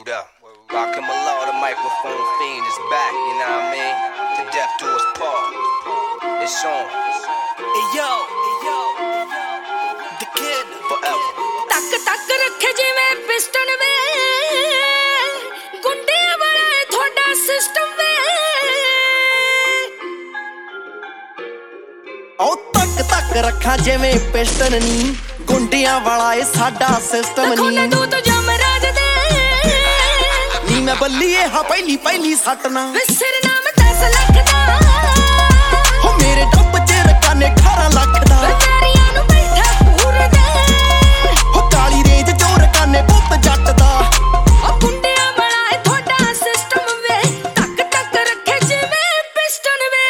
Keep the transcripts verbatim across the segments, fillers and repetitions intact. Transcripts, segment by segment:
Word up. Rockin' Malone, the microphone fiend is back, you know what I mean? To death do us part. It's on. Hey yo, hey yo, the kid forever. ਤੱਕ ਤੱਕ ਰੱਖੇ ਜਿਵੇਂ piston ਵੇ ਗੁੰਡੇ ਵਾਲਾ ਤੁਹਾਡਾ system ਵੇ ਉਹ ਤੱਕ ਤੱਕ ਰੱਖਾਂ ਜਿਵੇਂ ਪਿਸਟਨ ਨੀ ਗੁੰਡਿਆਂ ਵਾਲਾ ਏ ਸਾਡਾ ਸਿਸਟਮ ਨੀ ਤੂੰ ਤੂੰ ਜਮ ਰਾਜ ਦੇ ਨੀ ਮੈਂ ਬੱਲੀਏ ਹਾਂ ਪਹਿਲੀ ਪਹਿਲੀ ਸੱਟ ਨਾ ਸਿਰ ਨਾਮ ਦਸ ਲੱਖ ਦਾ ਹੋ ਮੇਰੇ ਡੱਬ ਚ ਰਕਾਨੇ ਅਠਾਰਾਂ ਲੱਖ ਦਾ ਬੇਚਾਰੀਆਂ ਨੂੰ ਬੈਠਾ ਪੂਰ ਦੇ ਹੋ ਕਾਲੀ ਰੇਂਜ ਚੋਂ ਰਕਾਨੇ ਪੁੱਤ ਜੱਟ ਦਾ ਉਹ ਗੁੰਡਿਆਂ ਵਾਲਾ ਏ ਤੁਹਾਡਾ ਸਿਸਟਮ ਵੇ ਤੱਕ ਤੱਕ ਰੱਖੇ ਜਿਵੇਂ ਪਿਸਟਨ ਵੇ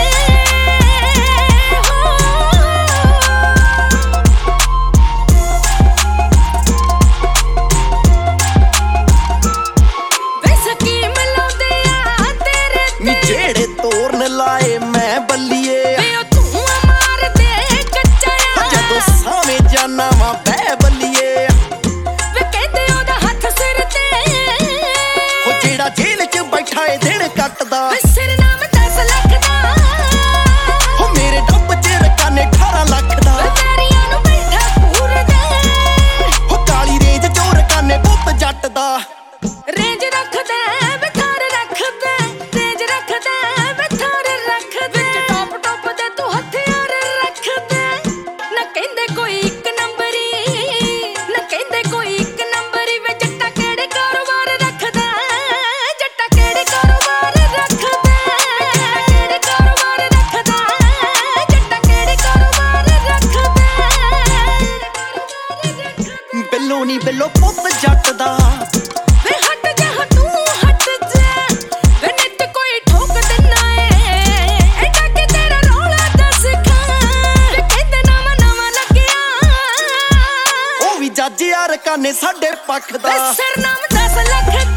ਵੇ ਸਕੀਮ ਲਾਉਂਦੇ ਆ ਤੇਰੇ ਨੀ ਜਿਹੜੇ ਤੋਰਨ ਲਾਏ ਮੈਂ ਬੱਲੀਏ ਵੇ ਉਹ ਤੂੰ ਮਾਰ ਦੇ ਕੱਚਾ ਆ ਜਦੋਂ ਸਾਵੇਂ ਜਾਨਾ ਵਾਂ ਬਹਿ ਬੱਲੀਏ ਵੇ ਕਹਿੰਦੇ ਉਹਦਾ ਹੱਥ ਸਿਰ ਤੇ ਹੋ ਜਿਹੜਾ ਜੇਲ੍ਹ ਚ ਬੈਠਾ ਏ ਦਿਨ ਕੱਟਦਾ ਵੇ ਸਿਰ ਨਾਮ ਦਸ ਲੱਖ ਦਾ ਹੋ ਮੇਰੇ ਡੱਬ ਚ ਰਕਾਨੇ ਅਠਾਰਾਂ ਲੱਖ ਦਾ ਬੇਚਾਰੀਆਂ ਨੂੰ ਬੈਠਾ ਪੂਰ ਦੇ ਹੋ ਕਾਲੀ ਰੇਂਜ ਚੋਂ ਰਕਾਨੇ ਪੁੱਤ ਜੱਟ ਦਾ ਰੇਂਜ ਰੱਖਦਾ ਵੇ ਥਾਰ ਰੱਖਦਾ ਰੇਂਜ ਰੱਖਦਾ ਵੇ ਥਾਰ ਰੱਖਦਾ ਟੋਪ ਟੋਪ ਦੇ ਤੂੰ ਹਥਿਆਰ ਰੱਖਦਾ ਨਾ ਕਹਿੰਦੇ ਕੋਈ ਇੱਕ ਨੰਬਰੀ ਨਾ ਕਹਿੰਦੇ ਕੋਈ ਇੱਕ ਨੰਬਰੀ ਵੇ ਜੱਟਾ ਕਿਹੜੇ ਕਾਰੋਬਾਰ ਰੱਖਦਾ ਜੱਟਾ ਕਿਹੜੇ ਕਾਰੋਬਾਰ ਰੱਖਦਾ ਕਿਹੜੇ ਕਾਰੋਬਾਰ ਰੱਖਦਾ ਜੱਟਾ ਕਿਹੜੇ ਕਾਰੋਬਾਰ ਰੱਖਦਾ ਬਿੱਲੋ ਨੀ ਬਿੱਲੋ ਪੁੱਤ ਜੱਟ ਦਾ ਵੇ ਹਟ ਜਾ ਤੂੰ ਹਟ ਜਾ ਵੇ ਨਿੱਤ ਕੋਈ ਠੋਕ ਦਿੰਦਾ ਏ ਐਡਾ ਕਿ ਤੇਰਾ ਰੌਲਾ ਦੱਸ ਖਾਂ ਵੇ ਕਹਿੰਦੇ ਨਵਾਂ ਨਵਾਂ ਲੱਗਿਆ ਉਹ ਵੀ ਜੱਜ ਯਾਰ ਕਾਨੇ ਸਾਡੇ ਪੱਖ ਦਾ ਵੇ ਸਿਰ ਨਾਮ ਦਸ ਲੱਖ